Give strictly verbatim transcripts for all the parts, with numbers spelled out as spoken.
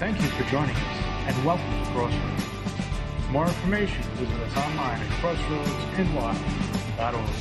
Thank you for joining us, and welcome to Crossroads. For more information, visit us online at crossroads n y dot org.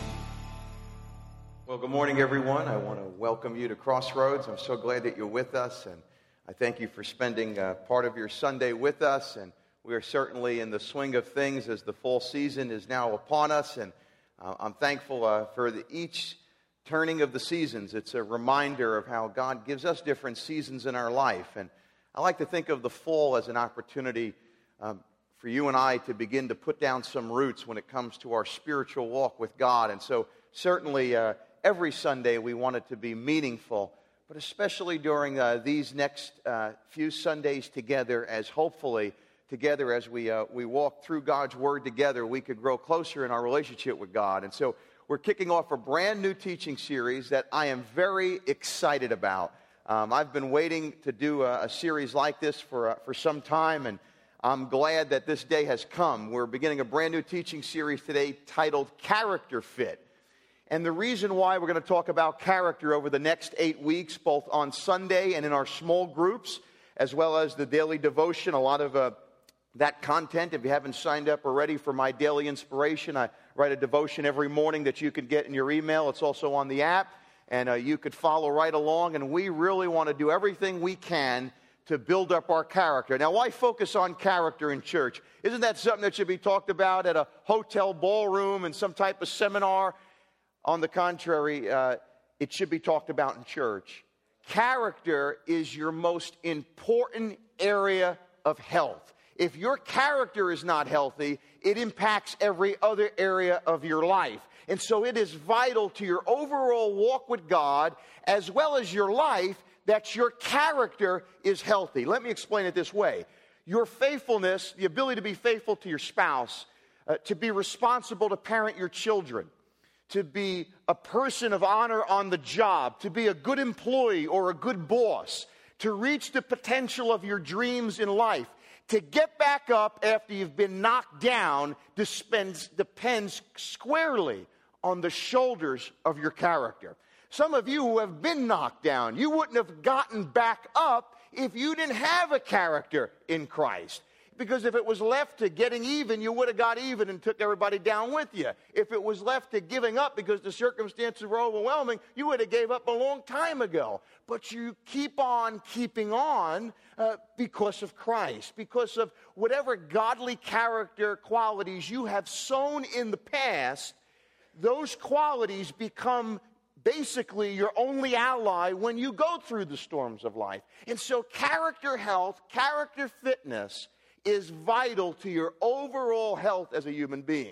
Well, good morning, everyone. I want to welcome you to Crossroads. I'm so glad that you're with us, and I thank you for spending uh, part of your Sunday with us. And we are certainly in the swing of things as the fall season is now upon us, and uh, I'm thankful uh, for the, each turning of the seasons. It's a reminder of how God gives us different seasons in our life, and I like to think of the fall as an opportunity um, for you and I to begin to put down some roots when it comes to our spiritual walk with God. And so certainly uh, every Sunday we want it to be meaningful, but especially during uh, these next uh, few Sundays together, as hopefully together as we uh, we walk through God's Word together, we could grow closer in our relationship with God. And so we're kicking off a brand new teaching series that I am very excited about. Um, I've been waiting to do a, a series like this for uh, for some time, and I'm glad that this day has come. We're beginning a brand new teaching series today titled Character Fit. And the reason why we're going to talk about character over the next eight weeks, both on Sunday and in our small groups, as well as the daily devotion, a lot of uh, that content. If you haven't signed up already for my daily inspiration, I write a devotion every morning that you can get in your email. It's also on the app. And uh, you could follow right along, and we really want to do everything we can to build up our character. Now, why focus on character in church? Isn't that something that should be talked about at a hotel ballroom and some type of seminar? On the contrary, uh, it should be talked about in church. Character is your most important area of health. If your character is not healthy, it impacts every other area of your life. And so it is vital to your overall walk with God, as well as your life, that your character is healthy. Let me explain it this way. Your faithfulness, the ability to be faithful to your spouse, uh, to be responsible to parent your children, to be a person of honor on the job, to be a good employee or a good boss, to reach the potential of your dreams in life, to get back up after you've been knocked down depends, depends squarely on the shoulders of your character. Some of you who have been knocked down, you wouldn't have gotten back up if you didn't have a character in Christ. Because if it was left to getting even, you would have got even and took everybody down with you. If it was left to giving up because the circumstances were overwhelming, you would have gave up a long time ago. But you keep on keeping on uh, because of Christ, because of whatever godly character qualities you have sown in the past. Those qualities become basically your only ally when you go through the storms of life. And so character health, character fitness is vital to your overall health as a human being.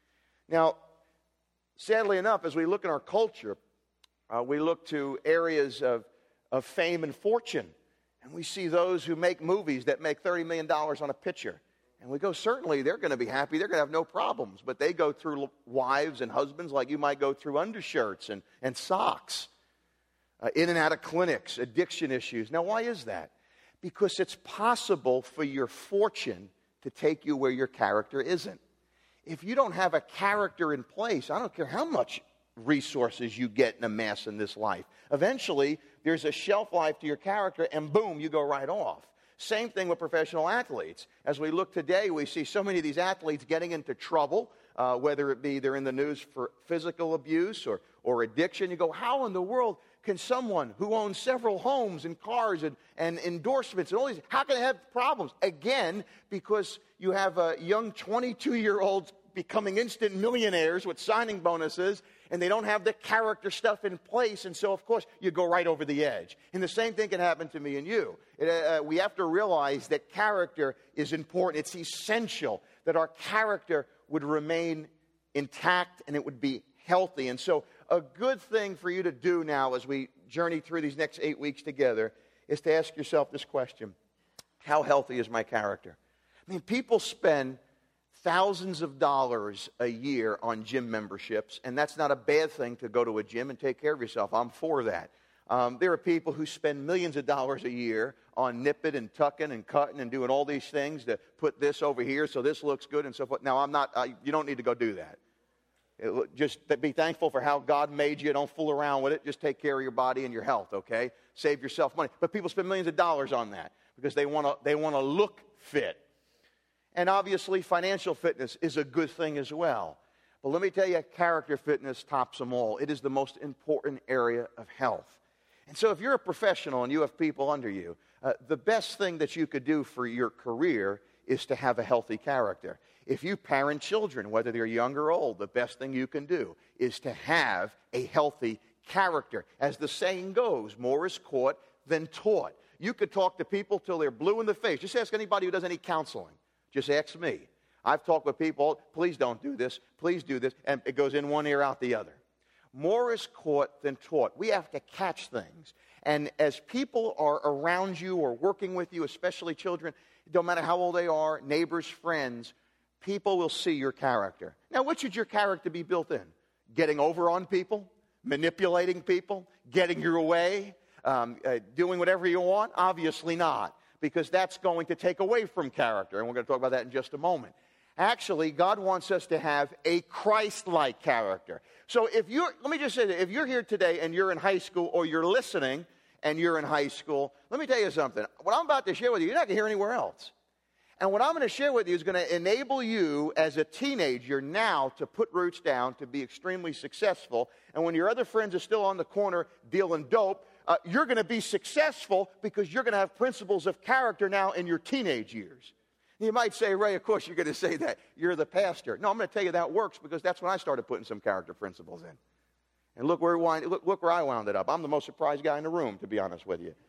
Now, sadly enough, as we look in our culture, uh, we look to areas of, of fame and fortune, and we see those who make movies that make thirty million dollars on a picture. And we go, certainly they're going to be happy, they're going to have no problems, but they go through wives and husbands like you might go through undershirts and, and socks, uh, in and out of clinics, addiction issues. Now, why is that? Because it's possible for your fortune to take you where your character isn't. If you don't have a character in place, I don't care how much resources you get and amass in this life. Eventually, there's a shelf life to your character, and boom, you go right off. Same thing with professional athletes. As we look today, we see so many of these athletes getting into trouble, uh, whether it be they're in the news for physical abuse or, or addiction. You go, how in the world can someone who owns several homes and cars and, and endorsements and all these, how can they have problems? Again, because you have a young twenty-two-year-olds becoming instant millionaires with signing bonuses, and they don't have the character stuff in place, and so, of course, you go right over the edge. And the same thing can happen to me and you. It, uh, we have to realize that character is important. It's essential that our character would remain intact and it would be healthy. And so a good thing for you to do now as we journey through these next eight weeks together is to ask yourself this question: how healthy is my character? I mean, people spend thousands of dollars a year on gym memberships, and that's not a bad thing to go to a gym and take care of yourself. I'm for that. Um, there are people who spend millions of dollars a year on nipping and tucking and cutting and doing all these things to put this over here so this looks good and so forth. Now, I'm not, uh, you don't need to go do that. It, just be thankful for how God made you. Don't fool around with it. Just take care of your body and your health, okay? Save yourself money. But people spend millions of dollars on that. because they want to they want to look fit. And obviously, financial fitness is a good thing as well. But let me tell you, character fitness tops them all. It is the most important area of health. And so if you're a professional and you have people under you, uh, the best thing that you could do for your career is to have a healthy character. If you parent children, whether they're young or old, the best thing you can do is to have a healthy character. As the saying goes, more is caught than taught. You could talk to people till they're blue in the face. Just ask anybody who does any counseling. Just ask me. I've talked with people, please don't do this, please do this, and it goes in one ear, out the other. More is caught than taught. We have to catch things. And as people are around you or working with you, especially children, it don't matter how old they are, neighbors, friends, people will see your character. Now, what should your character be built in? Getting over on people? Manipulating people? Getting your way? Um, uh, doing whatever you want? Obviously not, because that's going to take away from character, and we're going to talk about that in just a moment. Actually, God wants us to have a Christ-like character. So if you're, let me just say that, if you're here today and you're in high school, or you're listening and you're in high school, let me tell you something. What I'm about to share with you, you're not going to hear anywhere else. And what I'm going to share with you is going to enable you as a teenager now to put roots down, to be extremely successful. And when your other friends are still on the corner dealing dope, uh, you're going to be successful because you're going to have principles of character now in your teenage years. You might say, Ray, of course you're going to say that. You're the pastor. No, I'm going to tell you that works because that's when I started putting some character principles in. And look where, wind, look, look where I wound it up. I'm the most surprised guy in the room, to be honest with you.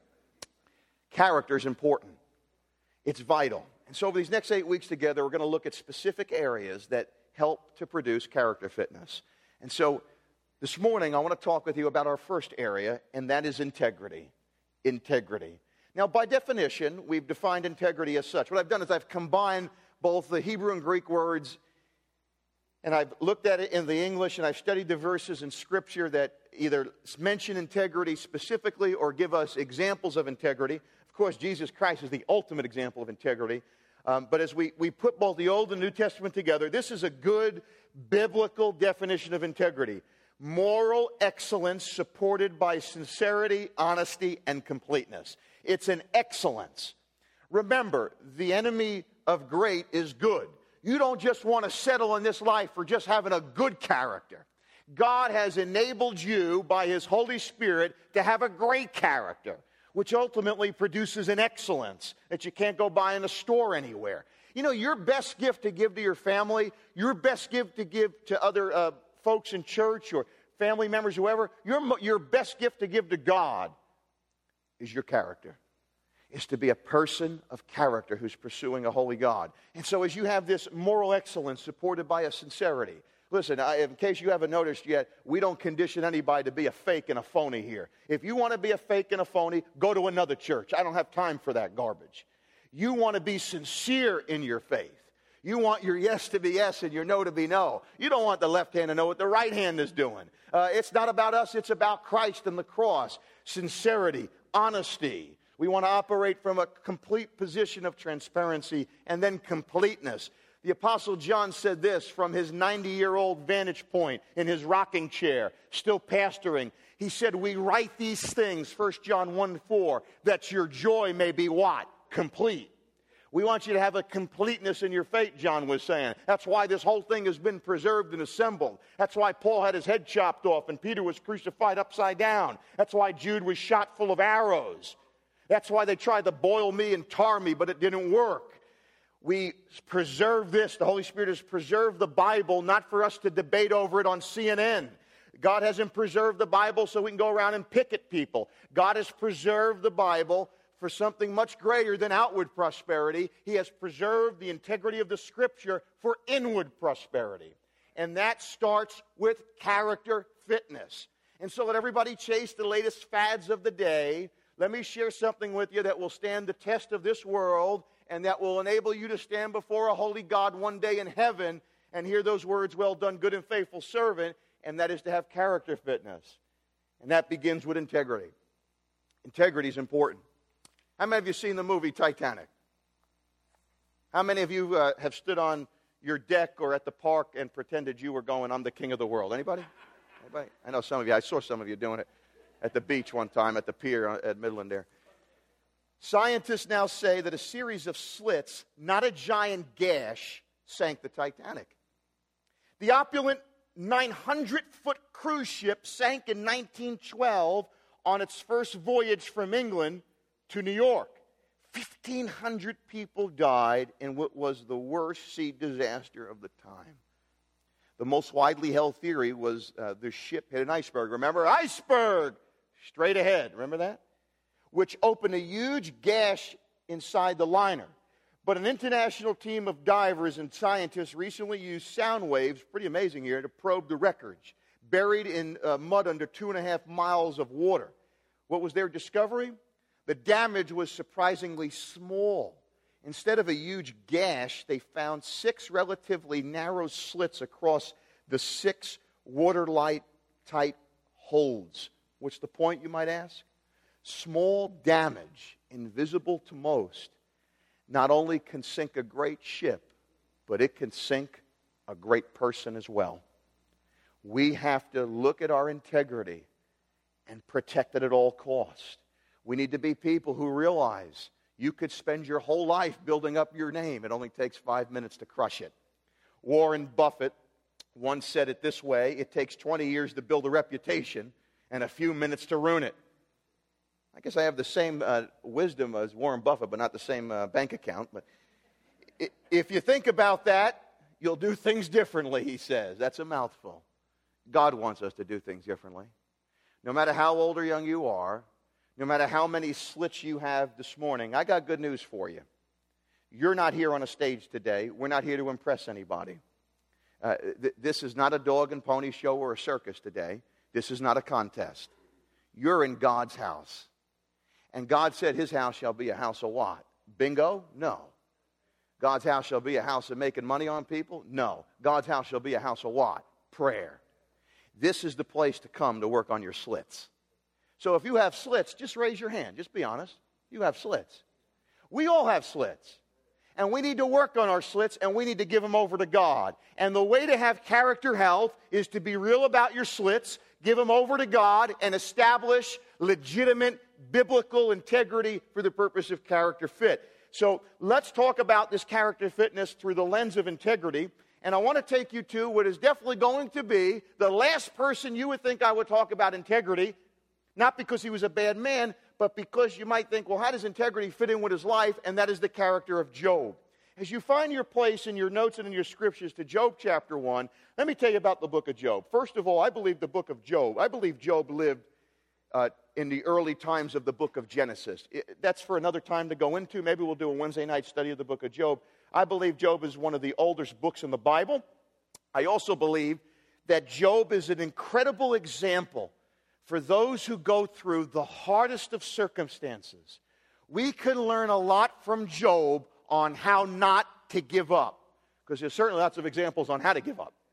Character is important. It's vital. And so over these next eight weeks together, we're going to look at specific areas that help to produce character fitness. And so this morning, I want to talk with you about our first area, and that is integrity. Integrity. Now, by definition, we've defined integrity as such. What I've done is I've combined both the Hebrew and Greek words, and I've looked at it in the English, and I've studied the verses in Scripture that either mention integrity specifically or give us examples of integrity. Of course, Jesus Christ is the ultimate example of integrity. Um, but as we, we put both the Old and New Testament together, this is a good biblical definition of integrity. Moral excellence supported by sincerity, honesty, and completeness. It's an excellence. Remember, the enemy of great is good. You don't just want to settle in this life for just having a good character. God has enabled you by His Holy Spirit to have a great character, which ultimately produces an excellence that you can't go buy in a store anywhere. You know, your best gift to give to your family, your best gift to give to other uh, folks in church or family members, whoever, your, your best gift to give to God is your character. Is to be a person of character who's pursuing a holy God. And so as you have this moral excellence supported by a sincerity, listen, I, in case you haven't noticed yet, we don't condition anybody to be a fake and a phony here. If you want to be a fake and a phony, go to another church. I don't have time for that garbage. You want to be sincere in your faith. You want your yes to be yes and your no to be no. You don't want the left hand to know what the right hand is doing. Uh, it's not about us. It's about Christ and the cross. Sincerity, honesty. We want to operate from a complete position of transparency and then completeness. The Apostle John said this from his ninety-year-old vantage point in his rocking chair, still pastoring. He said, we write these things, First John one four, that your joy may be what? Complete. We want you to have a completeness in your faith, John was saying. That's why this whole thing has been preserved and assembled. That's why Paul had his head chopped off and Peter was crucified upside down. That's why Jude was shot full of arrows. That's why they tried to boil me and tar me, but it didn't work. We preserve this. The Holy Spirit has preserved the Bible, not for us to debate over it on C N N. God hasn't preserved the Bible so we can go around and pick at people. God has preserved the Bible for something much greater than outward prosperity. He has preserved the integrity of the Scripture for inward prosperity. And that starts with character fitness. And so let everybody chase the latest fads of the day. Let me share something with you that will stand the test of this world and that will enable you to stand before a holy God one day in heaven and hear those words, well done, good and faithful servant, and that is to have character fitness. And that begins with integrity. Integrity is important. How many of you seen the movie Titanic? How many of you uh, have stood on your deck or at the park and pretended you were going, I'm the king of the world? Anybody? Anybody? I know some of you. I saw some of you doing it at the beach one time, at the pier at Midland there. Scientists now say that a series of slits, not a giant gash, sank the Titanic. The opulent nine hundred foot cruise ship sank in nineteen twelve on its first voyage from England to New York. fifteen hundred people died in what was the worst sea disaster of the time. The most widely held theory was uh, the ship hit an iceberg. Remember? Iceberg! Straight ahead. Remember that? Which opened a huge gash inside the liner. But an international team of divers and scientists recently used sound waves, pretty amazing here, to probe the wreckage, buried in uh, mud under two and a half miles of water. What was their discovery? The damage was surprisingly small. Instead of a huge gash, they found six relatively narrow slits across the six watertight holds. What's the point, you might ask? Small damage, invisible to most, not only can sink a great ship, but it can sink a great person as well. We have to look at our integrity and protect it at all costs. We need to be people who realize you could spend your whole life building up your name. It only takes five minutes to crush it. Warren Buffett once said it this way: it takes twenty years to build a reputation and a few minutes to ruin it. I guess I have the same uh, wisdom as Warren Buffett, but not the same uh, bank account. But if you think about that, you'll do things differently, he says. That's a mouthful. God wants us to do things differently. No matter how old or young you are, no matter how many slits you have this morning, I got good news for you. You're not here on a stage today. We're not here to impress anybody. Uh, th- this is not a dog and pony show or a circus today. This is not a contest. You're in God's house. And God said his house shall be a house of what? Bingo? No. God's house shall be a house of making money on people? No. God's house shall be a house of what? Prayer. This is the place to come to work on your slits. So if you have slits, just raise your hand. Just be honest. You have slits. We all have slits. And we need to work on our slits, and we need to give them over to God. And the way to have character health is to be real about your slits, give them over to God, and establish legitimate biblical integrity for the purpose of character fit. So let's talk about this character fitness through the lens of integrity. And I want to take you to what is definitely going to be the last person you would think I would talk about integrity, not because he was a bad man, but because you might think, well, how does integrity fit in with his life? And that is the character of Job. As you find your place in your notes and in your scriptures to Job chapter one, let me tell you about the book of Job. First of all, I believe the book of Job, I believe Job lived uh, in the early times of the book of Genesis. It, that's for another time to go into. Maybe we'll do a Wednesday night study of the book of Job. I believe Job is one of the oldest books in the Bible. I also believe that Job is an incredible example for those who go through the hardest of circumstances. We can learn a lot from Job on how not to give up, because there's certainly lots of examples on how to give up.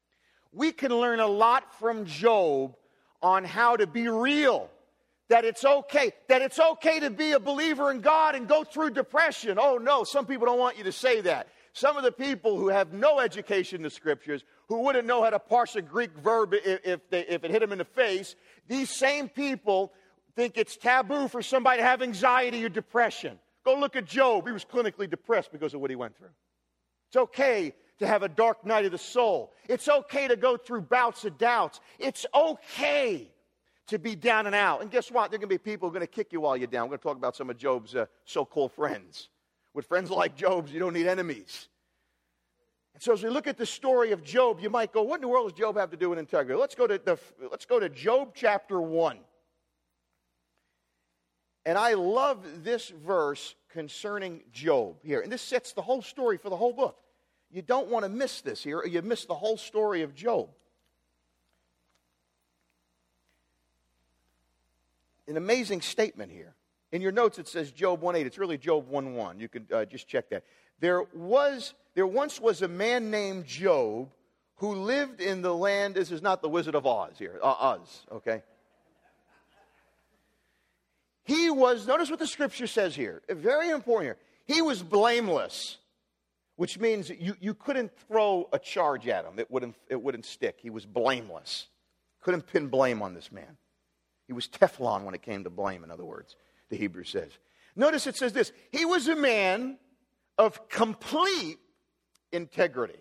We can learn a lot from Job on how to be real, that it's okay, that it's okay to be a believer in God and go through depression. Oh no, some people don't want you to say that. Some of the people who have no education in the Scriptures, who wouldn't know how to parse a Greek verb if, if, they, if it hit them in the face, these same people think it's taboo for somebody to have anxiety or depression. Go look at Job. He was clinically depressed because of what he went through. It's okay to have a dark night of the soul. It's okay to go through bouts of doubts. It's okay to be down and out. And guess what? There are going to be people who are going to kick you while you're down. We're going to talk about some of Job's uh, so-called friends. With friends like Job's, you don't need enemies. And so as we look at the story of Job, you might go, what in the world does Job have to do with integrity? Let's go to, the, let's go to Job chapter one. And I love this verse concerning Job here. And this sets the whole story for the whole book. You don't want to miss this here, or you miss the whole story of Job. An amazing statement here. In your notes it says Job one eight. It's really Job one one. You can uh, just check that. There was, there once was a man named Job who lived in the land. This is not the Wizard of Oz here. Uh, Oz, okay? He was, notice what the Scripture says here. Very important here. He was blameless, which means you, you couldn't throw a charge at him. It wouldn't, it wouldn't stick. He was blameless. Couldn't pin blame on this man. He was Teflon when it came to blame, in other words, the Hebrew says. Notice it says this, he was a man of complete integrity.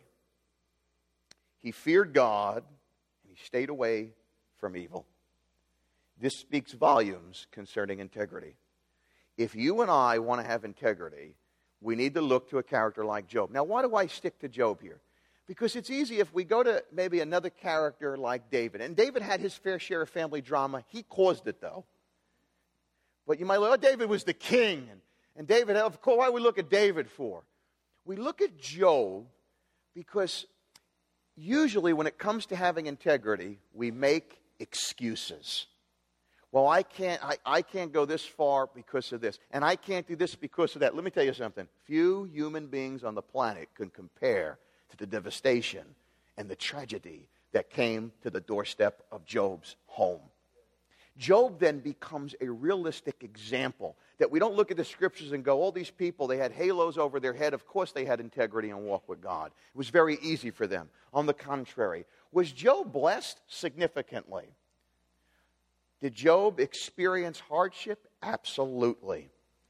He feared God, and he stayed away from evil. This speaks volumes concerning integrity. If you and I want to have integrity, we need to look to a character like Job. Now, why do I stick to Job here? Because it's easy if we go to maybe another character like David. And David had his fair share of family drama. He caused it, though. But you might look, oh, David was the king. And, and David, of course, why do we look at David for? We look at Job because usually when it comes to having integrity, we make excuses. Well, I can't, I, I can't go this far because of this. And I can't do this because of that. Let me tell you something. Few human beings on the planet can compare to the devastation and the tragedy that came to the doorstep of Job's home. Job then becomes a realistic example that we don't look at the scriptures and go, all these people, they had halos over their head. Of course they had integrity and walk with God. It was very easy for them. On the contrary, was Job blessed? Significantly. Did Job experience hardship? Absolutely.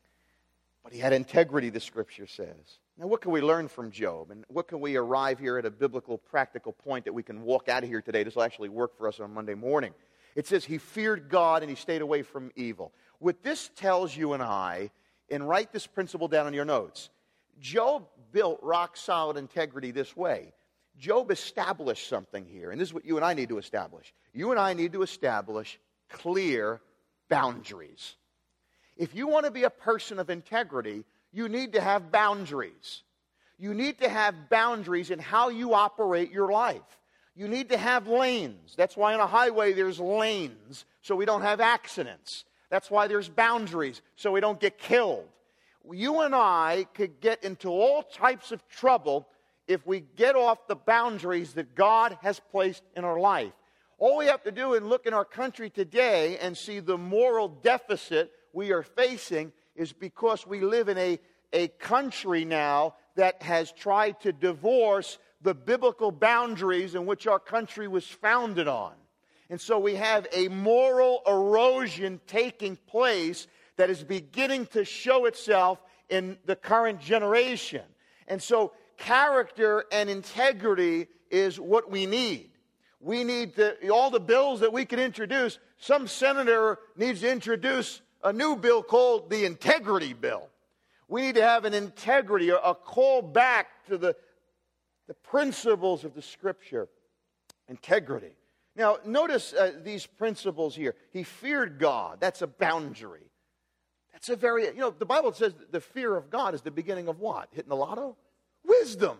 But he had integrity, the scripture says. Now, what can we learn from Job? And what can we arrive here at a biblical, practical point that we can walk out of here today? This will actually work for us on Monday morning. It says he feared God and he stayed away from evil. What this tells you and I, and write this principle down in your notes, Job built rock-solid integrity this way. Job established something here, and this is what you and I need to establish. You and I need to establish clear boundaries. If you want to be a person of integrity, you need to have boundaries. You need to have boundaries in how you operate your life. You need to have lanes. That's why on a highway there's lanes, so we don't have accidents. That's why there's boundaries, so we don't get killed. You and I could get into all types of trouble if we get off the boundaries that God has placed in our life. All we have to do is look in our country today and see the moral deficit we are facing is because we live in a, a country now that has tried to divorce the biblical boundaries in which our country was founded on. And so we have a moral erosion taking place that is beginning to show itself in the current generation. And so character and integrity is what we need. We need to, all the bills that we can introduce, some senator needs to introduce a new bill called the integrity bill. We need to have an integrity, a call back to the, the principles of the Scripture. Integrity. Now, notice uh, these principles here. He feared God. That's a boundary. That's a very, you know, the Bible says the fear of God is the beginning of what? Hitting the lotto? Wisdom.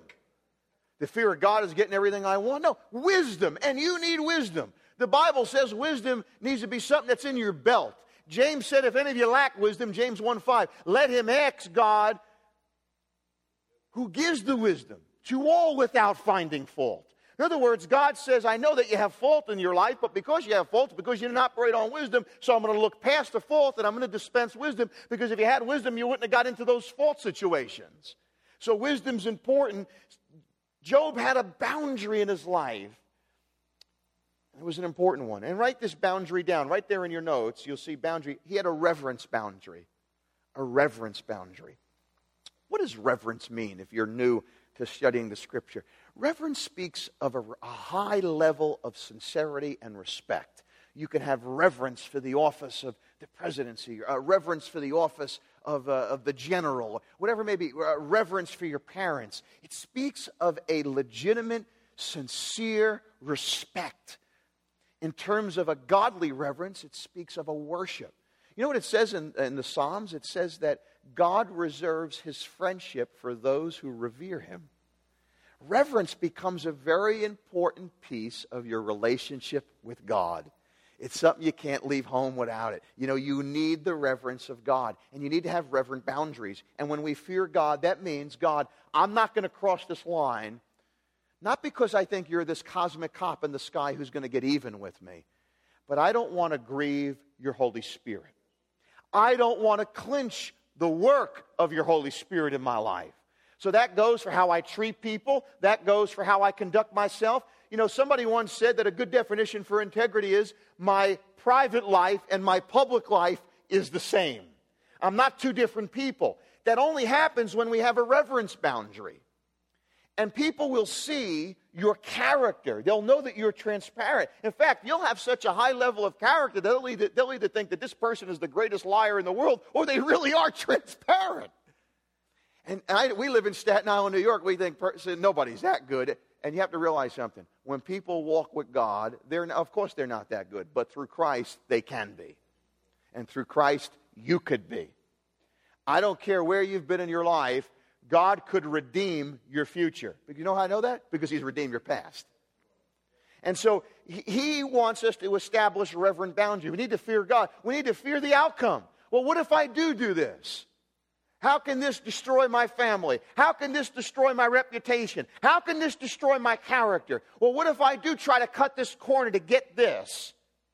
The fear of God is getting everything I want? No, wisdom. And you need wisdom. The Bible says wisdom needs to be something that's in your belt. James said, if any of you lack wisdom, James one five, let him ask God who gives the wisdom to all without finding fault. In other words, God says, I know that you have fault in your life, but because you have fault, because you didn't operate on wisdom, so I'm going to look past the fault and I'm going to dispense wisdom, because if you had wisdom, you wouldn't have got into those fault situations. So wisdom's important. Job had a boundary in his life. It was an important one. And write this boundary down. Right there in your notes, you'll see boundary. He had a reverence boundary. A reverence boundary. What does reverence mean if you're new to studying the Scripture? Reverence speaks of a, a high level of sincerity and respect. You can have reverence for the office of the presidency, uh, reverence for the office of, uh, of the general, whatever it may be, uh, reverence for your parents. It speaks of a legitimate, sincere respect. In terms of a godly reverence, it speaks of a worship. You know what it says in, in the Psalms? It says that God reserves His friendship for those who revere Him. Reverence becomes a very important piece of your relationship with God. It's something you can't leave home without it. You know, you need the reverence of God, and you need to have reverent boundaries. And when we fear God, that means, God, I'm not going to cross this line, not because I think you're this cosmic cop in the sky who's going to get even with me, but I don't want to grieve your Holy Spirit. I don't want to clinch the work of your Holy Spirit in my life. So that goes for how I treat people. That goes for how I conduct myself. You know, somebody once said that a good definition for integrity is my private life and my public life is the same. I'm not two different people. That only happens when we have a reverence boundary. And people will see your character. They'll know that you're transparent. In fact, you'll have such a high level of character, they'll either, they'll either think that this person is the greatest liar in the world, or they really are transparent. And I, we live in Staten Island, New York. We think person, nobody's that good. And you have to realize something. When people walk with God, they're, of course they're not that good. But through Christ, they can be. And through Christ, you could be. I don't care where you've been in your life. God could redeem your future. But you know how I know that? Because He's redeemed your past. And so He wants us to establish a reverent boundary. We need to fear God. We need to fear the outcome. Well, what if I do do this? How can this destroy my family? How can this destroy my reputation? How can this destroy my character? Well, what if I do try to cut this corner to get this?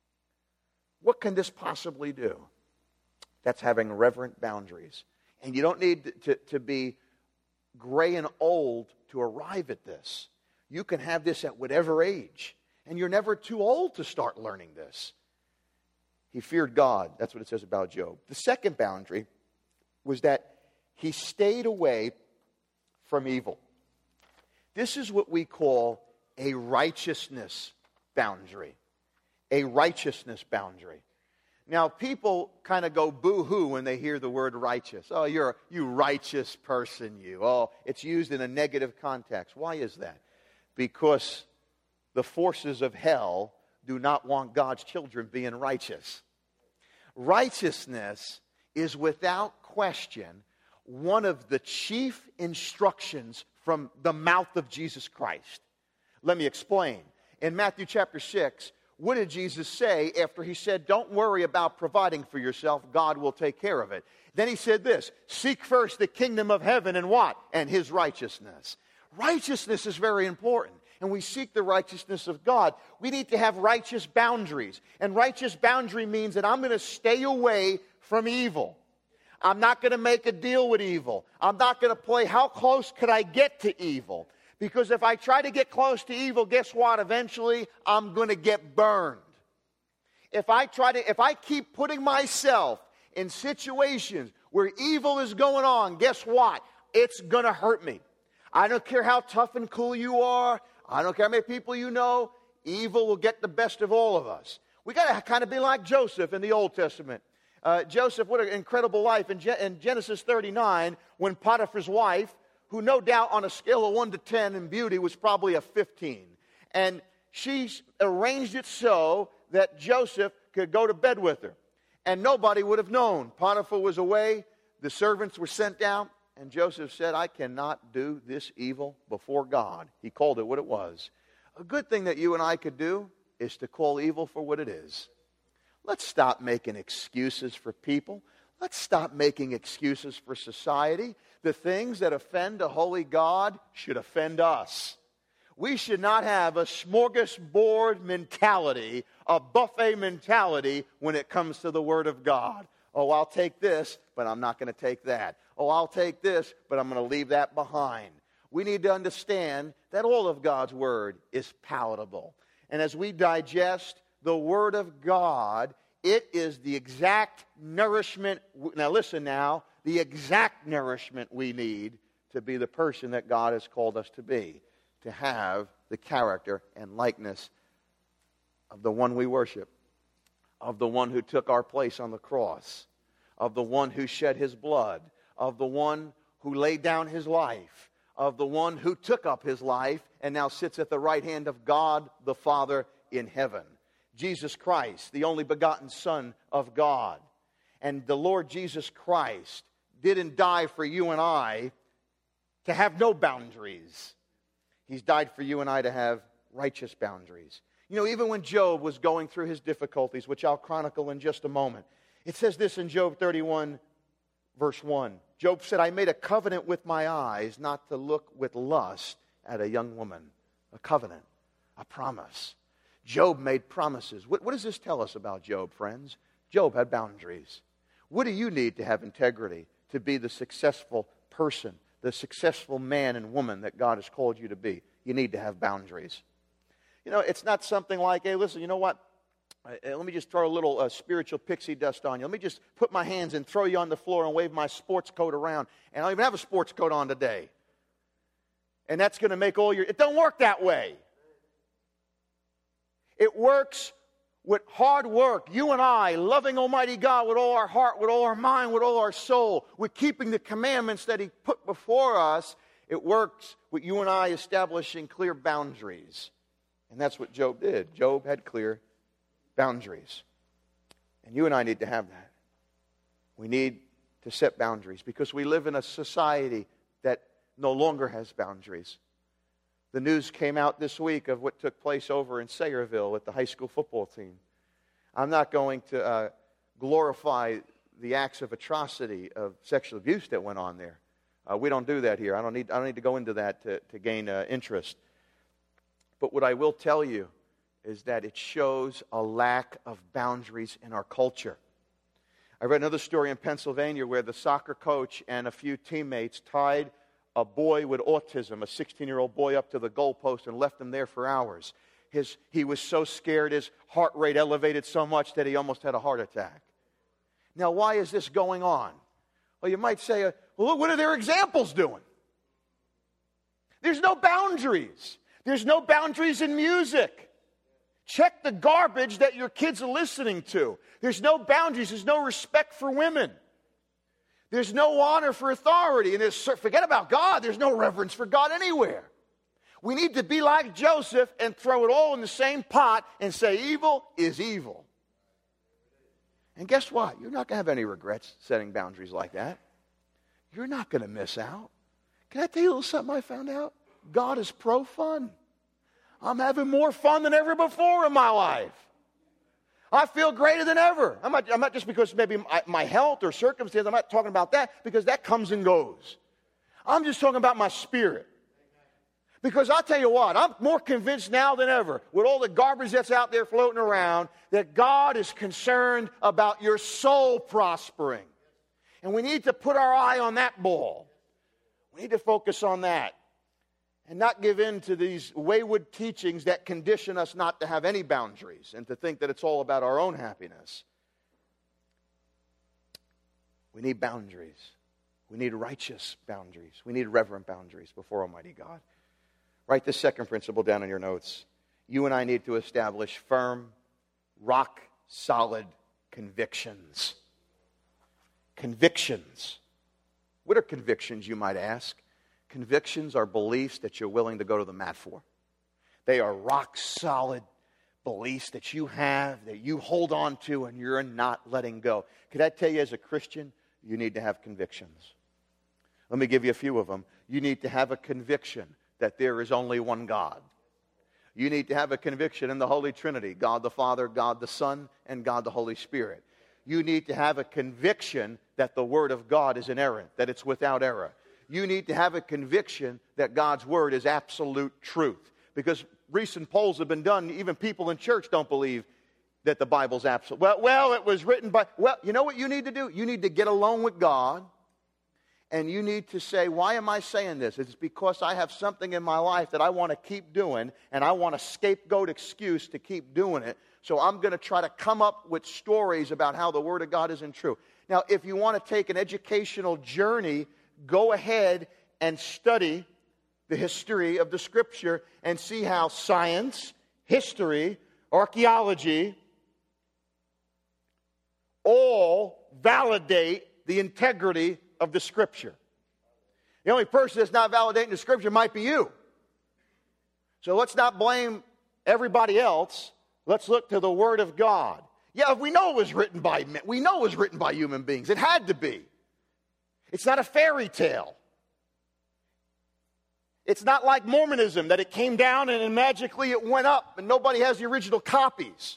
What can this possibly do? That's having reverent boundaries. And you don't need to, to be gray and old to arrive at this. You can have this at whatever age. And you're never too old to start learning this. He feared God. That's what it says about Job. The second boundary was that he stayed away from evil. This is what we call a righteousness boundary. A righteousness boundary. Now, people kind of go boo-hoo when they hear the word righteous. Oh, you're you righteous person, you. Oh, it's used in a negative context. Why is that? Because the forces of hell do not want God's children being righteous. Righteousness is without question one of the chief instructions from the mouth of Jesus Christ. Let me explain. In Matthew chapter six, what did Jesus say after He said, don't worry about providing for yourself, God will take care of it? Then He said this, seek first the kingdom of heaven and what? And His righteousness. Righteousness is very important. And we seek the righteousness of God. We need to have righteous boundaries. And righteous boundary means that I'm going to stay away from evil. I'm not going to make a deal with evil. I'm not going to play how close could I get to evil. Because if I try to get close to evil, guess what? Eventually, I'm going to get burned. If I try to, if I keep putting myself in situations where evil is going on, guess what? It's going to hurt me. I don't care how tough and cool you are. I don't care how many people you know. Evil will get the best of all of us. We got to kind of be like Joseph in the Old Testament. Uh, Joseph, what an incredible life. In, Ge- in Genesis thirty-nine, when Potiphar's wife, who no doubt on a scale of one to ten in beauty was probably a fifteen. And she arranged it so that Joseph could go to bed with her. And nobody would have known. Potiphar was away, the servants were sent down, and Joseph said, I cannot do this evil before God. He called it what it was. A good thing that you and I could do is to call evil for what it is. Let's stop making excuses for people. Let's stop making excuses for society. The things that offend a holy God should offend us. We should not have a smorgasbord mentality, a buffet mentality when it comes to the Word of God. Oh, I'll take this, but I'm not going to take that. Oh, I'll take this, but I'm going to leave that behind. We need to understand that all of God's Word is palatable. And as we digest the Word of God, it is the exact nourishment. Now listen now. The exact nourishment we need to be the person that God has called us to be, to have the character and likeness of the one we worship, of the one who took our place on the cross, of the one who shed His blood, of the one who laid down His life, of the one who took up His life and now sits at the right hand of God the Father in heaven. Jesus Christ, the only begotten Son of God. And the Lord Jesus Christ didn't die for you and I to have no boundaries. He's died for you and I to have righteous boundaries. You know, even when Job was going through his difficulties, which I'll chronicle in just a moment, it says this in Job thirty-one, verse one. Job said, I made a covenant with my eyes not to look with lust at a young woman. A covenant, a promise. Job made promises. What, what does this tell us about Job, friends? Job had boundaries. What do you need to have integrity to be the successful person, the successful man and woman that God has called you to be? You need to have boundaries. You know, it's not something like, hey, listen, you know what? Uh, let me just throw a little uh, spiritual pixie dust on you. Let me just put my hands and throw you on the floor and wave my sports coat around. And I don't even have a sports coat on today. And that's going to make all your... It don't work that way. It works with hard work. You and I, loving Almighty God with all our heart, with all our mind, with all our soul, with keeping the commandments that He put before us. It works with you and I establishing clear boundaries. And that's what Job did. Job had clear boundaries. And you and I need to have that. We need to set boundaries because we live in a society that no longer has boundaries. The news came out this week of what took place over in Sayreville with the high school football team. I'm not going to uh, glorify the acts of atrocity of sexual abuse that went on there. Uh, we don't do that here. I don't need, I don't need to go into that to, to gain uh, interest. But what I will tell you is that it shows a lack of boundaries in our culture. I read another story in Pennsylvania where the soccer coach and a few teammates tied a boy with autism, a sixteen-year-old boy, up to the goalpost and left him there for hours. His, he was so scared, his heart rate elevated so much that he almost had a heart attack. Now, why is this going on? Well, you might say, well, look, what are their examples doing? There's no boundaries. There's no boundaries in music. Check the garbage that your kids are listening to. There's no boundaries. There's no respect for women. There's no honor for authority. And there's, forget about God. There's no reverence for God anywhere. We need to be like Joseph and throw it all in the same pot and say evil is evil. And guess what? You're not going to have any regrets setting boundaries like that. You're not going to miss out. Can I tell you a little something I found out? God is pro-fun. I'm having more fun than ever before in my life. I feel greater than ever. I'm not, I'm not just because maybe my, my health or circumstance, I'm not talking about that because that comes and goes. I'm just talking about my spirit. Because I'll tell you what, I'm more convinced now than ever, with all the garbage that's out there floating around, that God is concerned about your soul prospering. And we need to put our eye on that ball. We need to focus on that. And not give in to these wayward teachings that condition us not to have any boundaries and to think that it's all about our own happiness. We need boundaries. We need righteous boundaries. We need reverent boundaries before Almighty God. Write this second principle down in your notes. You and I need to establish firm, rock-solid convictions. Convictions. What are convictions, you might ask? Convictions are beliefs that you're willing to go to the mat for. They are rock-solid beliefs that you have, that you hold on to, and you're not letting go. Could I tell you, as a Christian, you need to have convictions. Let me give you a few of them. You need to have a conviction that there is only one God. You need to have a conviction in the Holy Trinity, God the Father, God the Son, and God the Holy Spirit. You need to have a conviction that the Word of God is inerrant, that it's without error. You need to have a conviction that God's Word is absolute truth. Because recent polls have been done, even people in church don't believe that the Bible's absolute. Well, well, it was written by... Well, you know what you need to do? You need to get alone with God, and you need to say, why am I saying this? It's because I have something in my life that I want to keep doing, and I want a scapegoat excuse to keep doing it. So I'm going to try to come up with stories about how the Word of God isn't true. Now, if you want to take an educational journey, go ahead and study the history of the Scripture and see how science, history, archaeology all validate the integrity of the Scripture. The only person that's not validating the Scripture might be you. So let's not blame everybody else. Let's look to the Word of God. Yeah, we know it was written by men. We know it was written by human beings. It had to be. It's not a fairy tale. It's not like Mormonism, that it came down and then magically it went up and nobody has the original copies.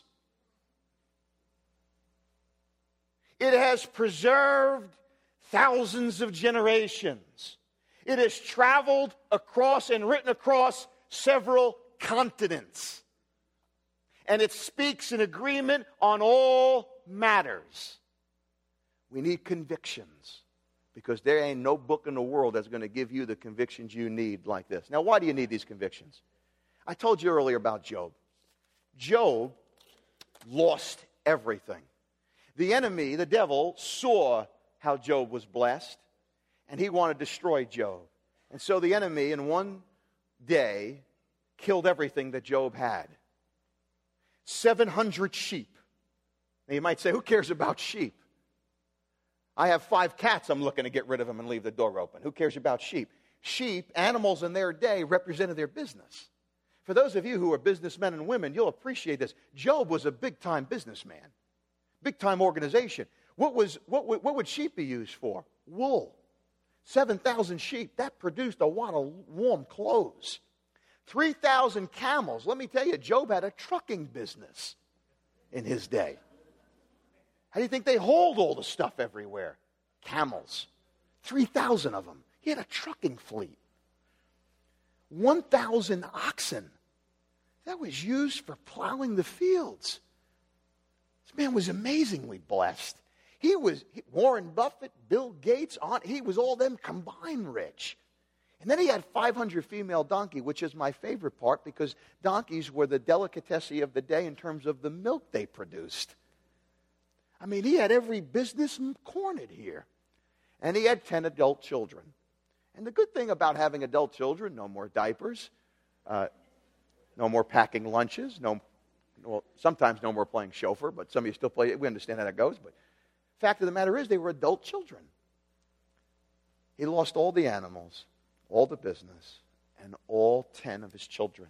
It has preserved thousands of generations. It has traveled across and written across several continents. And it speaks in agreement on all matters. We need convictions. Because there ain't no book in the world that's going to give you the convictions you need like this. Now, why do you need these convictions? I told you earlier about Job. Job lost everything. The enemy, the devil, saw how Job was blessed, and he wanted to destroy Job. And so the enemy, in one day, killed everything that Job had. seven hundred sheep. Now you might say, who cares about sheep? I have five cats, I'm looking to get rid of them and leave the door open. Who cares about sheep? Sheep, animals in their day, represented their business. For those of you who are businessmen and women, you'll appreciate this. Job was a big-time businessman, big-time organization. What, was, what, what would sheep be used for? Wool. seven thousand sheep. That produced a lot of warm clothes. three thousand camels. Let me tell you, Job had a trucking business in his day. How do you think they hauled all the stuff everywhere? Camels. three thousand of them. He had a trucking fleet. one thousand oxen. That was used for plowing the fields. This man was amazingly blessed. He was Warren Buffett, Bill Gates, on, he was all them combined rich. And then he had five hundred female donkey, which is my favorite part because donkeys were the delicatessen of the day in terms of the milk they produced. I mean, he had every business cornered here. And he had ten adult children. And the good thing about having adult children, no more diapers, uh, no more packing lunches, no, well, sometimes no more playing chauffeur, but some of you still play it. We understand how that goes. But fact of the matter is, they were adult children. He lost all the animals, all the business, and all ten of his children.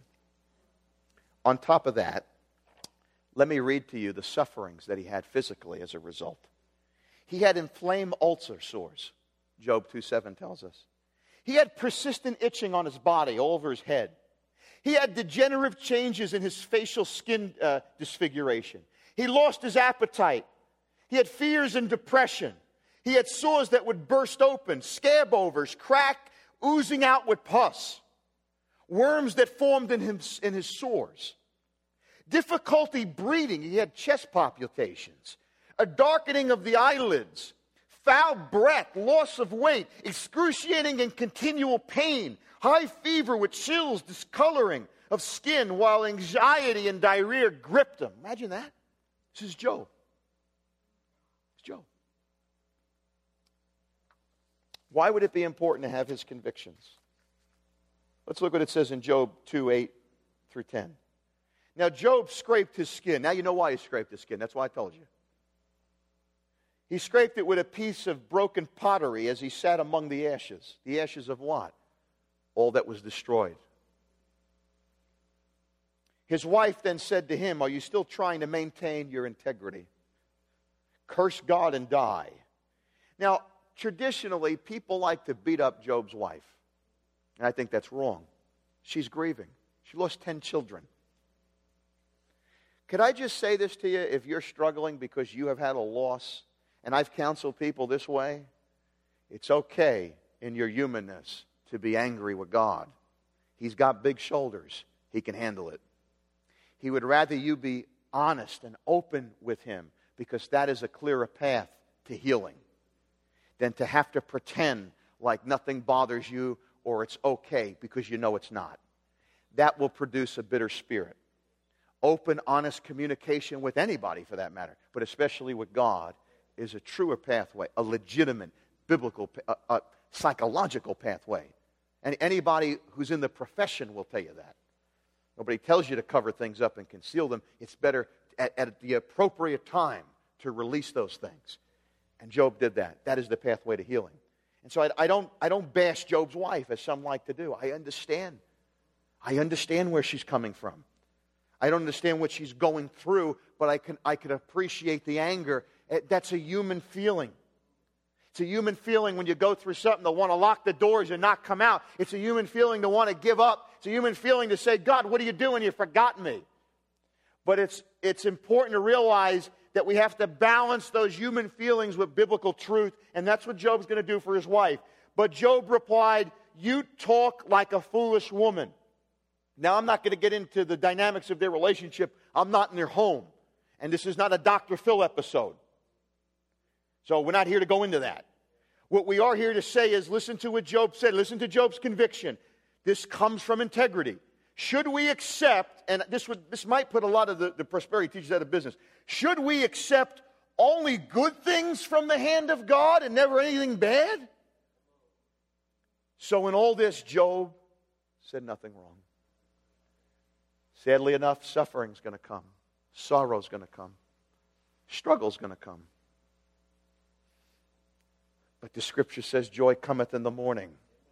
On top of that, let me read to you the sufferings that he had physically as a result. He had inflamed ulcer sores, Job two seven tells us. He had persistent itching on his body, all over his head. He had degenerative changes in his facial skin uh, disfiguration. He lost his appetite. He had fears and depression. He had sores that would burst open, scab overs, crack, oozing out with pus, worms that formed in his, in his sores, difficulty breathing. He had chest palpitations, a darkening of the eyelids, foul breath, loss of weight, excruciating and continual pain, high fever with chills, discoloring of skin, while anxiety and diarrhea gripped him. Imagine that. This is Job. It's Job. Why would it be important to have his convictions? Let's look what it says in Job two, eight through ten. Now, Job scraped his skin. Now you know why he scraped his skin. That's why I told you. He scraped it with a piece of broken pottery as he sat among the ashes. The ashes of what? All that was destroyed. His wife then said to him, are you still trying to maintain your integrity? Curse God and die. Now, traditionally, people like to beat up Job's wife. And I think that's wrong. She's grieving. She lost ten children. Could I just say this to you? If you're struggling because you have had a loss, and I've counseled people this way, it's okay in your humanness to be angry with God. He's got big shoulders. He can handle it. He would rather you be honest and open with him because that is a clearer path to healing than to have to pretend like nothing bothers you or it's okay because you know it's not. That will produce a bitter spirit. Open, honest communication with anybody for that matter, but especially with God, is a truer pathway, a legitimate, biblical, a, a psychological pathway. And anybody who's in the profession will tell you that. Nobody tells you to cover things up and conceal them. It's better at, at the appropriate time to release those things. And Job did that. That is the pathway to healing. And so I, I don't, I don't bash Job's wife, as some like to do. I understand. I understand where she's coming from. I don't understand what she's going through, but I can, I can appreciate the anger. That's a human feeling. It's a human feeling when you go through something to want to lock the doors and not come out. It's a human feeling to want to give up. It's a human feeling to say, God, what are you doing? You've forgotten me. But it's, it's important to realize that we have to balance those human feelings with biblical truth, and that's what Job's going to do for his wife. But Job replied, you talk like a foolish woman. Now, I'm not going to get into the dynamics of their relationship. I'm not in their home. And this is not a Doctor Phil episode. So we're not here to go into that. What we are here to say is listen to what Job said. Listen to Job's conviction. This comes from integrity. should we accept, and this would this might put a lot of the, the prosperity teachers out of business, should we accept only good things from the hand of God and never anything bad? So in all this, Job said nothing wrong. Sadly enough, suffering's going to come. Sorrow's going to come. Struggle's going to come. But the Scripture says joy cometh in the morning.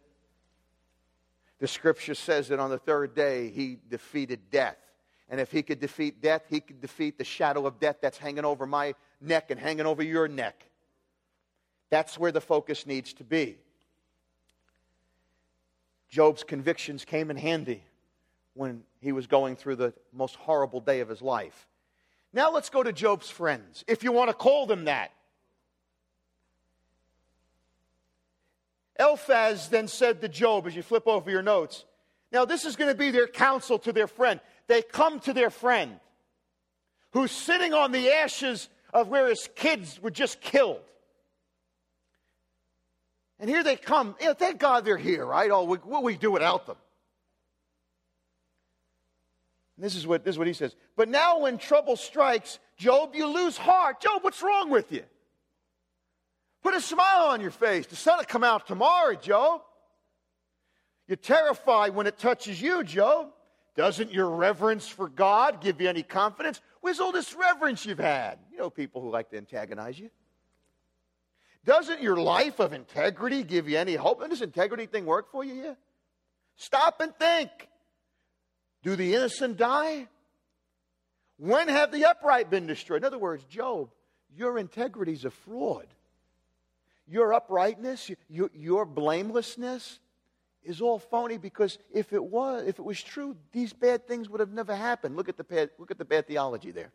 The Scripture says that on the third day he defeated death. And if he could defeat death, he could defeat the shadow of death that's hanging over my neck and hanging over your neck. That's where the focus needs to be. Job's convictions came in handy when he was going through the most horrible day of his life. Now let's go to Job's friends, if you want to call them that. Eliphaz then said to Job, as you flip over your notes, now this is going to be their counsel to their friend. They come to their friend who's sitting on the ashes of where his kids were just killed. And here they come. You know, thank God they're here, right? Oh, what will we do without them? And this is what this is what he says. But now when trouble strikes, Job, you lose heart. Job, what's wrong with you? Put a smile on your face. The sun will come out tomorrow, Job. You're terrified when it touches you, Job. Doesn't your reverence for God give you any confidence? Where's all this reverence you've had? You know people who like to antagonize you. Doesn't your life of integrity give you any hope? Doesn't this integrity thing work for you yet? Stop and think. Do the innocent die? When have the upright been destroyed? In other words, Job, your integrity is a fraud. Your uprightness, your, your blamelessness is all phony, because if it was, if it was true, these bad things would have never happened. Look at the bad, look at the bad theology there.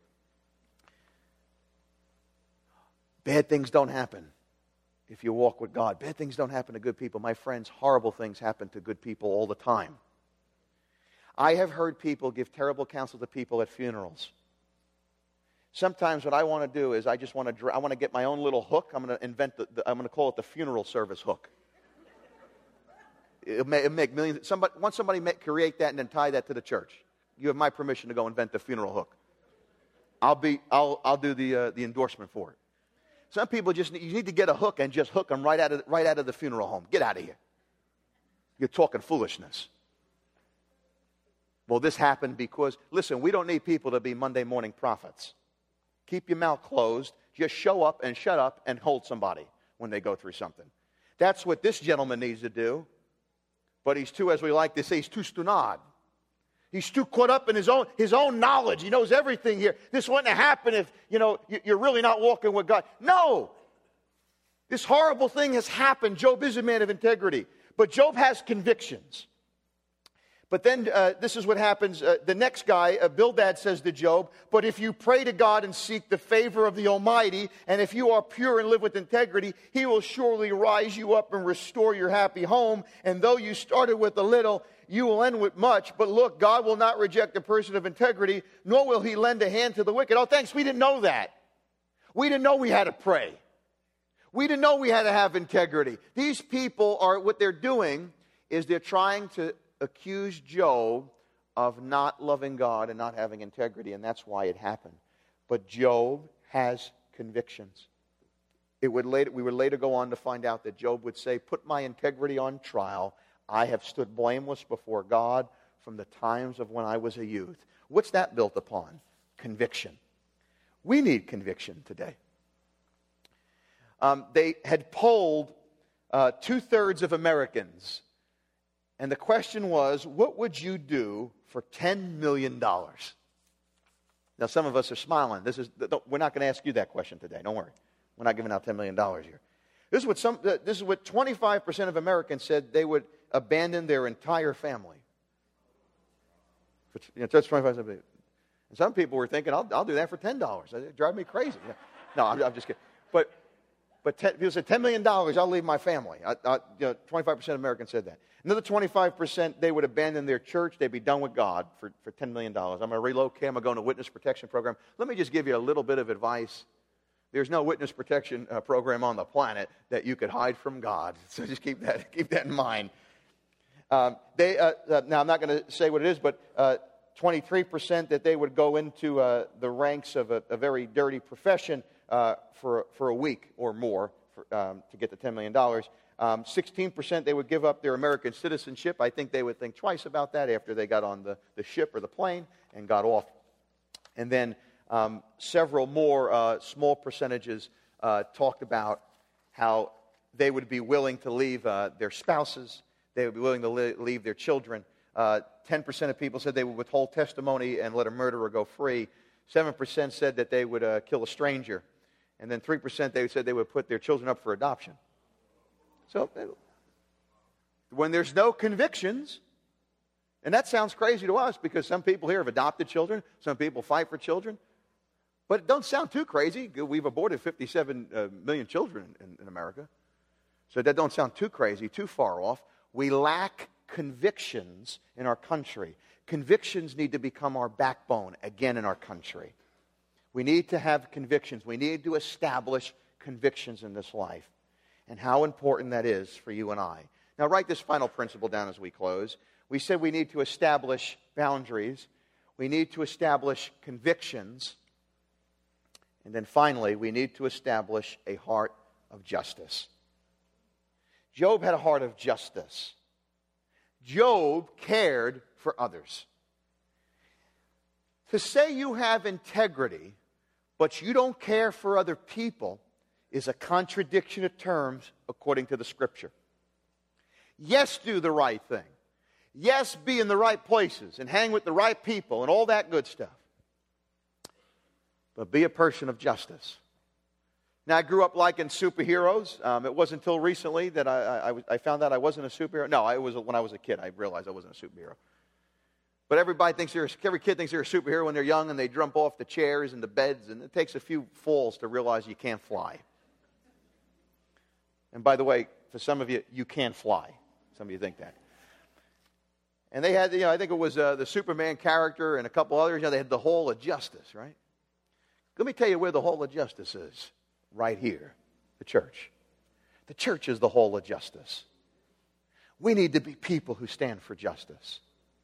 Bad things don't happen if you walk with God. Bad things don't happen to good people. My friends, horrible things happen to good people all the time. I have heard people give terrible counsel to people at funerals. Sometimes what I want to do is I just want to I want to get my own little hook. I'm going to invent the, the I'm going to call it the funeral service hook. It'll make, it'll make millions. Somebody once somebody make, create that and then tie that to the church. You have my permission to go invent the funeral hook. I'll be I'll I'll do the uh, the endorsement for it. Some people just need, you need to get a hook and just hook them right out of right out of the funeral home. Get out of here. You're talking foolishness. Well, this happened because, listen, we don't need people to be Monday morning prophets. Keep your mouth closed. Just show up and shut up and hold somebody when they go through something. That's what this gentleman needs to do. But he's too, as we like to say, he's too stunad. He's too caught up in his own his own knowledge. He knows everything here. This wouldn't have happened if, you know, you're really not walking with God. No. This horrible thing has happened. Job is a man of integrity. But Job has convictions. But then uh, this is what happens. Uh, the next guy, uh, Bildad, says to Job, but if you pray to God and seek the favor of the Almighty, and if you are pure and live with integrity, He will surely rise you up and restore your happy home. And though you started with a little, you will end with much. But look, God will not reject a person of integrity, nor will He lend a hand to the wicked. Oh, thanks, we didn't know that. We didn't know we had to pray. We didn't know we had to have integrity. These people are, what they're doing is they're trying to accuse Job of not loving God and not having integrity, and that's why it happened. But Job has convictions. It would later, we would later go on to find out that Job would say, put my integrity on trial. I have stood blameless before God from the times of when I was a youth. What's that built upon? Conviction. We need conviction today. Um, they had polled uh, two-thirds of Americans. And the question was, what would you do for ten million dollars? Now, some of us are smiling. This is, we're not going to ask you that question today. Don't worry. We're not giving out ten million dollars here. This is what some. This is what twenty-five percent of Americans said they would abandon their entire family. You know, that's twenty-five percent. And some people were thinking, I'll, I'll do that for ten dollars. It drive me crazy. No, I'm, I'm just kidding. But, but ten, people said ten million dollars, I'll leave my family. I, I, you know, twenty-five percent of Americans said that. Another twenty-five percent, they would abandon their church. They'd be done with God for, for ten million dollars. I'm going to relocate. I'm going to go into a witness protection program. Let me just give you a little bit of advice. There's no witness protection uh, program on the planet that you could hide from God. So just keep that, keep that in mind. Um, they, uh, uh, now, I'm not going to say what it is, but uh, twenty-three percent that they would go into uh, the ranks of a, a very dirty profession uh, for, for a week or more for, um, to get the ten million dollars. Um, sixteen percent they would give up their American citizenship. I think they would think twice about that after they got on the, the ship or the plane and got off. And then um, several more uh, small percentages uh, talked about how they would be willing to leave uh, their spouses. They would be willing to li- leave their children. Uh, ten percent of people said they would withhold testimony and let a murderer go free. seven percent said that they would uh, kill a stranger. And then three percent they said they would put their children up for adoption. So when there's no convictions, and that sounds crazy to us because some people here have adopted children, some people fight for children, but it don't sound too crazy. We've aborted fifty-seven uh, million children in, in America. So that don't sound too crazy, too far off. We lack convictions in our country. Convictions need to become our backbone again in our country. We need to have convictions. We need to establish convictions in this life. And how important that is for you and I. Now, write this final principle down as we close. We said we need to establish boundaries. We need to establish convictions. And then finally, we need to establish a heart of justice. Job had a heart of justice. Job cared for others. To say you have integrity, but you don't care for other people, is a contradiction of terms according to the Scripture. Yes, do the right thing. Yes, be in the right places and hang with the right people and all that good stuff. But be a person of justice. Now, I grew up liking superheroes. Um, it wasn't until recently that I, I, I found out I wasn't a superhero. No, I was when I was a kid. I realized I wasn't a superhero. But everybody thinks they're, every kid thinks they're a superhero when they're young and they jump off the chairs and the beds, and it takes a few falls to realize you can't fly. And by the way, for some of you, you can fly. Some of you think that. And they had, you know, I think it was uh, the Superman character and a couple others. You know, they had the Hall of Justice, right? Let me tell you where the Hall of Justice is. Right here, the church. The church is the Hall of Justice. We need to be people who stand for justice.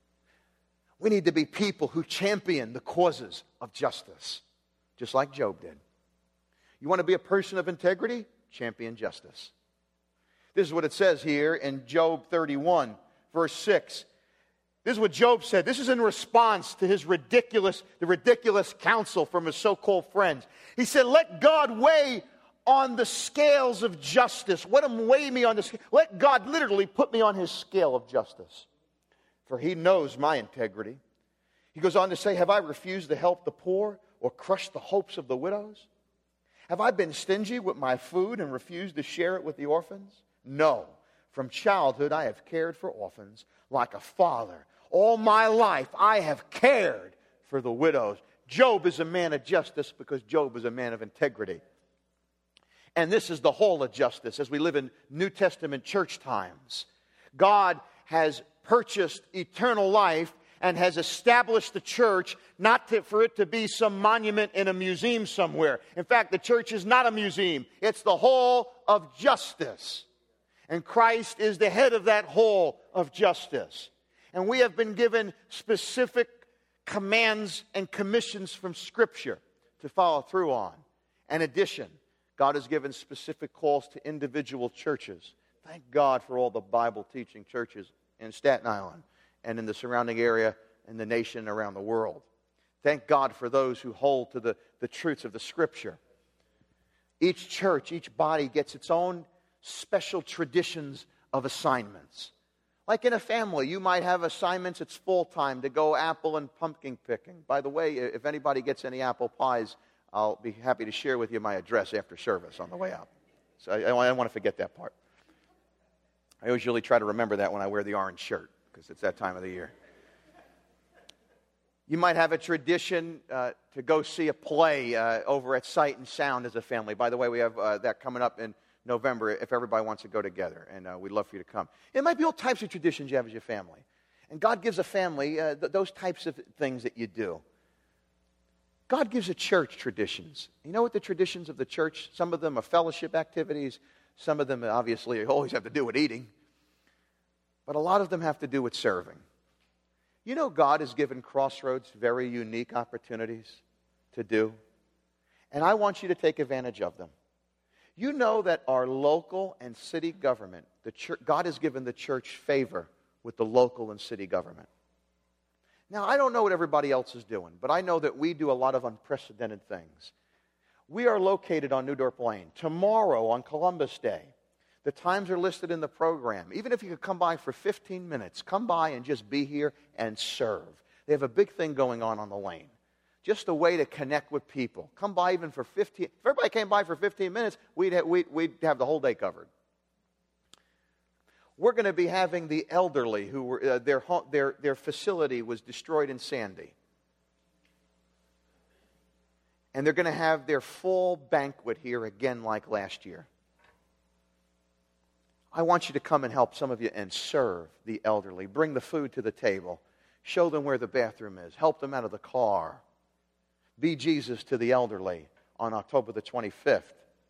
We need to be people who champion the causes of justice, just like Job did. You want to be a person of integrity? Champion justice. This is what it says here in Job thirty-one, verse six. This is what Job said. This is in response to his ridiculous, the ridiculous counsel from his so-called friends. He said, let God weigh on the scales of justice. Let him weigh me on the scale. Let God literally put me on his scale of justice. For he knows my integrity. He goes on to say, have I refused to help the poor or crushed the hopes of the widows? Have I been stingy with my food and refused to share it with the orphans? No. From childhood I have cared for orphans like a father. All my life I have cared for the widows. Job is a man of justice because Job is a man of integrity. And this is the whole of justice as we live in New Testament church times. God has purchased eternal life and has established the church not to, for it to be some monument in a museum somewhere. In fact, the church is not a museum. It's the hall of justice. And Christ is the head of that hall of justice. And we have been given specific commands and commissions from Scripture to follow through on. In addition, God has given specific calls to individual churches. Thank God for all the Bible-teaching churches in Staten Island and in the surrounding area and the nation around the world. Thank God for those who hold to the, the truths of the Scripture. Each church, each body gets its own special traditions of assignments. Like in a family, you might have assignments, it's full-time to go apple and pumpkin picking. By the way, if anybody gets any apple pies, I'll be happy to share with you my address after service on the way out. So I, I don't want to forget that part. I always really try to remember that when I wear the orange shirt, because it's that time of the year. You might have a tradition uh, to go see a play uh, over at Sight and Sound as a family. By the way, we have uh, that coming up in November if everybody wants to go together, and uh, we'd love for you to come. It might be all types of traditions you have as your family. And God gives a family uh, th- those types of things that you do. God gives a church traditions. You know what the traditions of the church, some of them are fellowship activities, some of them obviously always have to do with eating. but a lot of them have to do with serving. You know, God has given Crossroads very unique opportunities to do, and I want you to take advantage of them. You know that our local and city government, the church, God has given the church favor with the local and city government. Now, I don't know what everybody else is doing, but I know that we do a lot of unprecedented things. We are located on New Dorp Lane. Tomorrow, on Columbus Day, the times are listed in the program. Even if you could come by for fifteen minutes, come by and just be here and serve. They have a big thing going on on the lane. Just a way to connect with people. Come by even for fifteen. If everybody came by for fifteen minutes, we'd have, we'd, we'd have the whole day covered. We're going to be having the elderly who were uh, their their their facility was destroyed in Sandy, and they're going to have their full banquet here again like last year. I want you to come and help some of you and serve the elderly. Bring the food to the table. Show them where the bathroom is. Help them out of the car. Be Jesus to the elderly on October the twenty-fifth.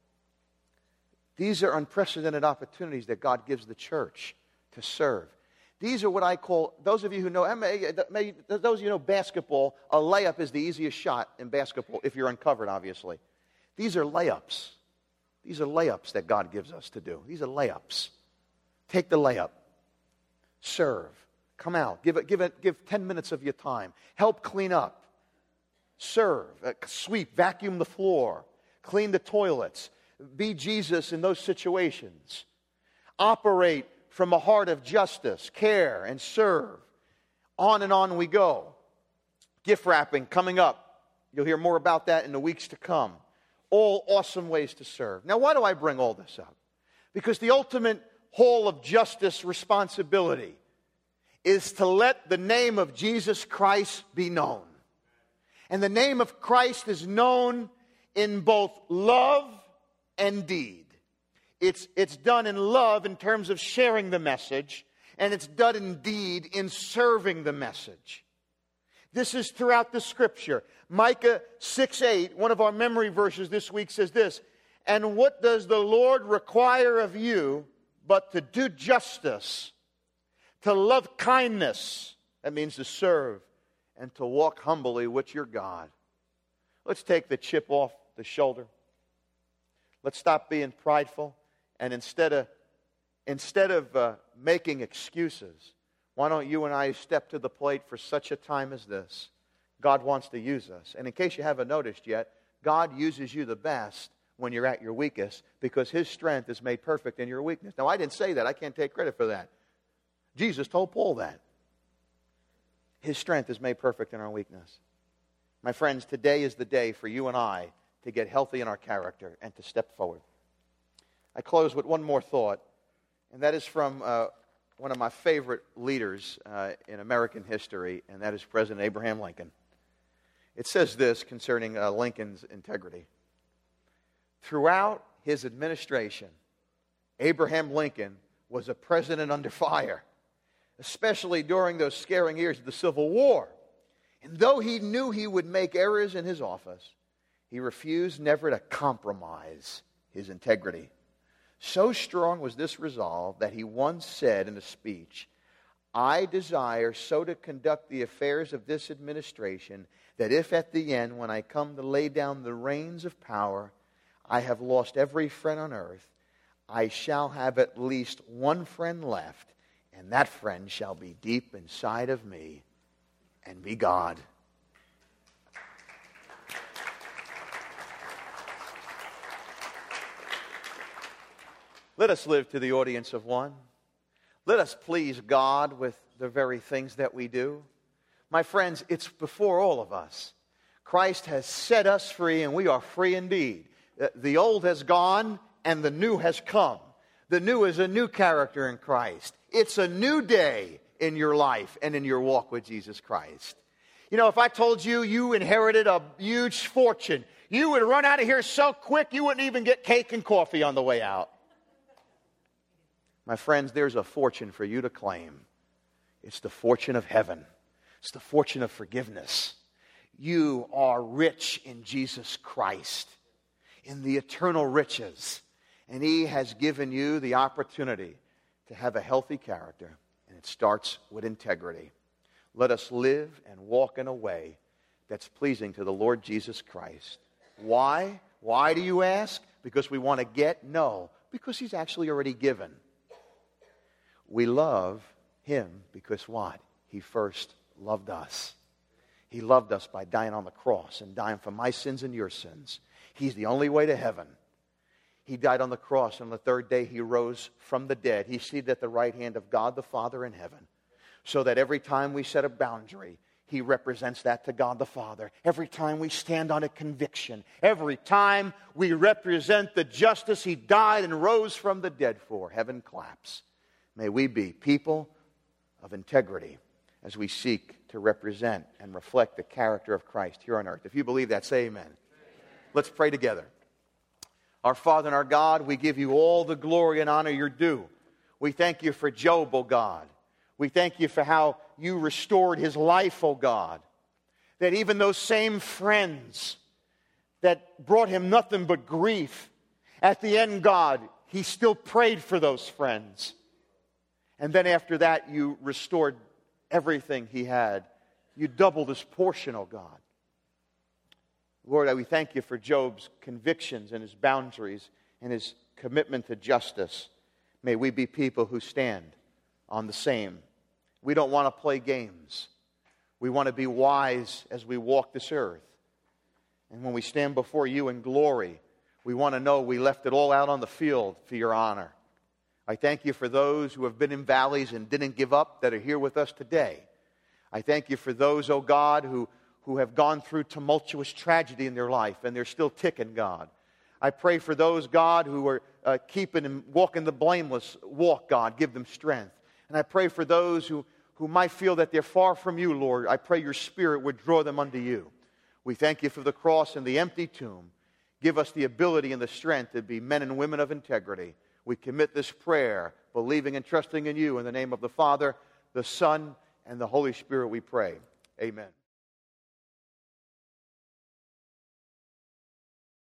These are unprecedented opportunities that God gives the church to serve. These are what I call, those of you who know, those of you who know basketball, a layup is the easiest shot in basketball if you're uncovered, obviously. These are layups. These are layups that God gives us to do. These are layups. Take the layup. Serve. Come out. Give it, give it, give ten minutes of your time. Help clean up. Serve. Uh, sweep. Vacuum the floor. Clean the toilets. Be Jesus in those situations. Operate from a heart of justice, care, and serve. On and on we go. Gift wrapping coming up. You'll hear more about that in the weeks to come. All awesome ways to serve. Now, why do I bring all this up? Because the ultimate hall of justice responsibility is to let the name of Jesus Christ be known. And the name of Christ is known in both love and deed. It's, it's done in love in terms of sharing the message, and it's done in deed in serving the message. This is throughout the Scripture. Micah six eight, one of our memory verses this week, says this, "And what does the Lord require of you but to do justice, to love kindness," that means to serve, "and to walk humbly with your God." Let's take the chip off the shoulder. Let's stop being prideful. And instead of, instead of uh, making excuses, why don't you and I step to the plate for such a time as this? God wants to use us. And in case you haven't noticed yet, God uses you the best when you're at your weakest, because His strength is made perfect in your weakness. Now, I didn't say that. I can't take credit for that. Jesus told Paul that. His strength is made perfect in our weakness. My friends, today is the day for you and I to get healthy in our character and to step forward. I close with one more thought, and that is from uh, one of my favorite leaders uh, in American history, and that is President Abraham Lincoln. It says this concerning uh, Lincoln's integrity. Throughout his administration, Abraham Lincoln was a president under fire, especially during those scaring years of the Civil War. And though he knew he would make errors in his office, he refused never to compromise his integrity. So strong was this resolve that he once said in a speech, "I desire so to conduct the affairs of this administration that if at the end, when I come to lay down the reins of power, I have lost every friend on earth, I shall have at least one friend left, and that friend shall be deep inside of me and be God." Let us live to the audience of one. Let us please God with the very things that we do. My friends, it's before all of us. Christ has set us free, and we are free indeed. The old has gone, and the new has come. The new is a new character in Christ. It's a new day in your life and in your walk with Jesus Christ. You know, if I told you you inherited a huge fortune, you would run out of here so quick you wouldn't even get cake and coffee on the way out. My friends, there's a fortune for you to claim. It's the fortune of heaven. It's the fortune of forgiveness. You are rich in Jesus Christ, in the eternal riches. And He has given you the opportunity to have a healthy character And it starts with integrity. Let us live and walk in a way that's pleasing to the Lord Jesus Christ. Why? Why do you ask? Because we want to get? No, because He's actually already given. We love Him because what? He first loved us. He loved us by dying on the cross and dying for my sins and your sins. He's the only way to heaven. He died on the cross, and on the third day He rose from the dead. He's seated at the right hand of God the Father in heaven, so that every time we set a boundary, He represents that to God the Father. Every time we stand on a conviction, every time we represent the justice He died and rose from the dead for, heaven claps. May we be people of integrity as we seek to represent and reflect the character of Christ here on earth. If you believe that, say amen. Amen. Let's pray together. Our Father and our God, we give You all the glory and honor You're due. We thank You for Job, O God. We thank You for how You restored his life, O God. That even those same friends that brought him nothing but grief, at the end, God, he still prayed for those friends. And then after that, You restored everything he had. You doubled his portion, O God. Lord, we thank You for Job's convictions and his boundaries and his commitment to justice. May we be people who stand on the same. We don't want to play games. We want to be wise as we walk this earth. And when we stand before You in glory, we want to know we left it all out on the field for Your honor. I thank You for those who have been in valleys and didn't give up that are here with us today. I thank You for those, oh God, who, who have gone through tumultuous tragedy in their life and they're still ticking, God. I pray for those, God, who are uh, keeping and walking the blameless walk, God. Give them strength. And I pray for those who, who might feel that they're far from You, Lord. I pray Your Spirit would draw them unto You. We thank You for the cross and the empty tomb. Give us the ability and the strength to be men and women of integrity. We commit this prayer, believing and trusting in You. In the name of the Father, the Son, and the Holy Spirit we pray. Amen.